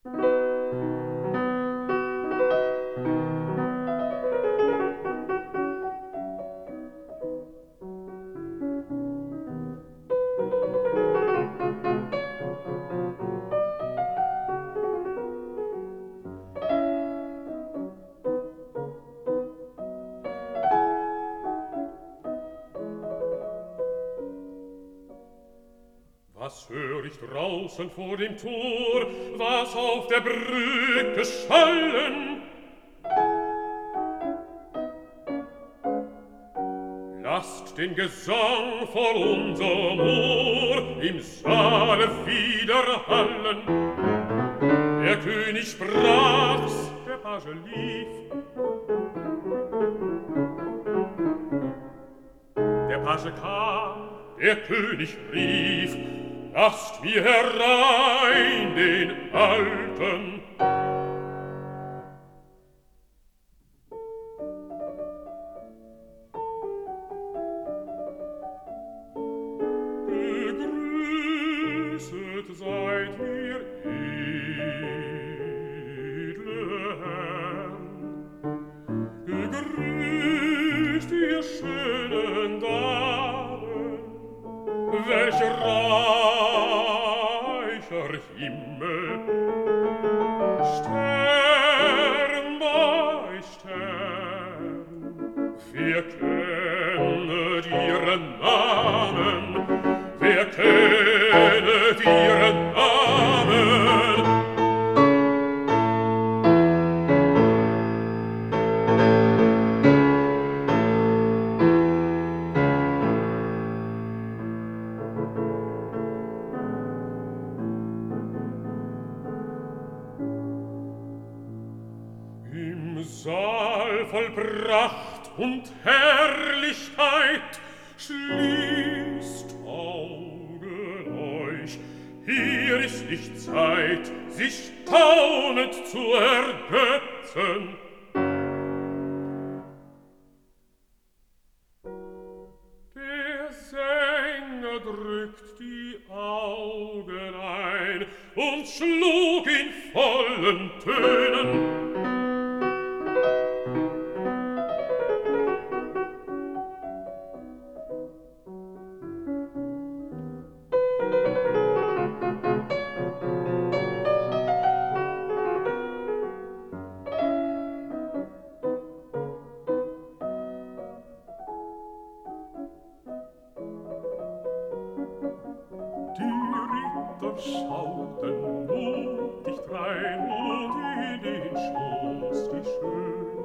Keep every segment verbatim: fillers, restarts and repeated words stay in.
Was hör ich draußen vor dem Tor, was auf der Brücke schallen? Lasst den Gesang vor unserem Ohr im Saale widerhallen. Der König sprach's, der Page lief. Der Page kam, der König rief, lasst mir herein den Alten. Gegrüßet seid ihr, edle Herren, gegrüßt ihr schönen Damen, welch reicher Himmel, Stern bei Stern, wer kennet ihren Namen, wer kennet ihren Namen? Im Saal voll Pracht und Herrlichkeit schließt Augen euch. Hier ist nicht Zeit, sich staunend zu ergötzen. Der Sänger drückt die Augen ein und schlug in vollen Tönen. Schauten mutig drein und in den Schoß die Schönen.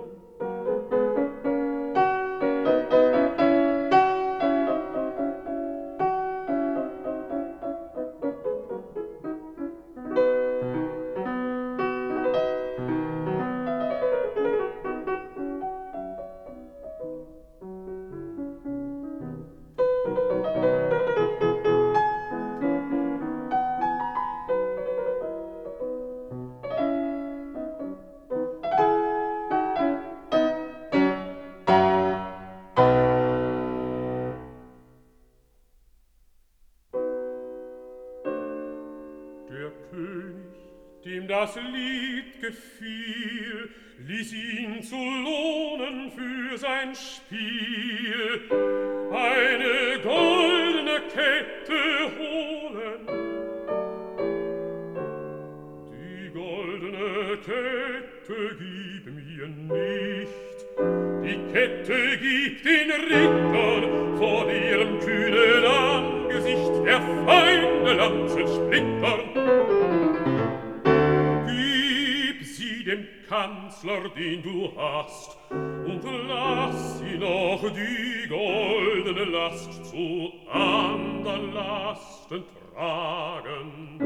Der König, dem das Lied gefiel, ließ ihn zu lohnen für sein Spiel eine goldene Kette holen. Die goldene Kette gib mir nicht, die Kette gib den Rittern, vor deren kühnen Angesicht der Feinde Lanzen splittern. Gib sie dem Kanzler, den du hast, und lass sie noch die goldene Last zu andern Lasten tragen.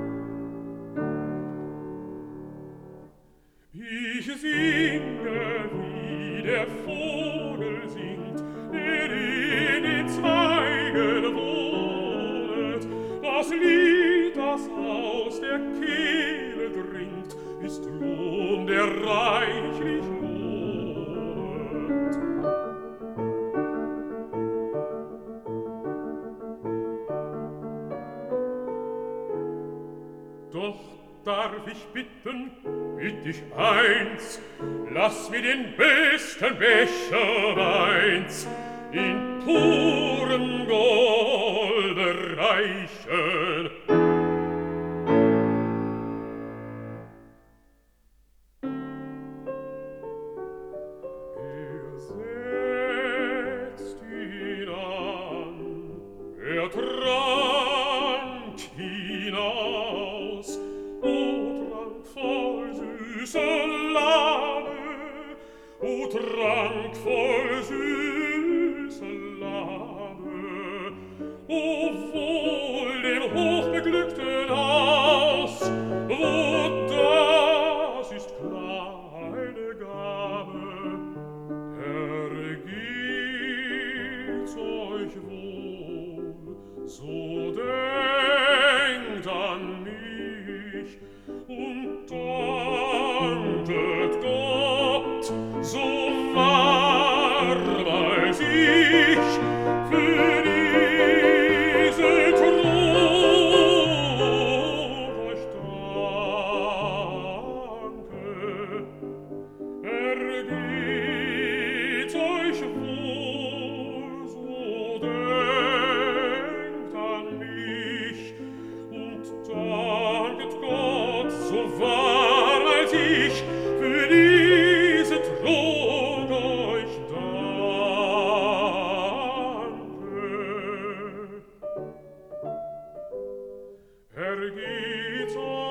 Ich singe, wie der Vogel singt, der in den Zweigen wohnet. Das Lied, das aus der Kehle dringt, ist Lohn, der reichlich lohnet. Doch darf ich bitten, bitt ich eins, lass mir den besten Becher Weins in purem Golde reichen. Er setzt ihn an, er trank hinaus, o trank voll süße Lade, o trank voll süße Lade, o wohl dem hochbeglückten Haus, wo das ist kleine Gabe. Ergeht's euch wohl, so denkt an mich und danket Gott, so warm als ich für diese Trug euch danke. Ergeht's euch wohl, so denkt an mich und danket Gott, so warm als ich für diese Trug euch danke. Ergeht's euch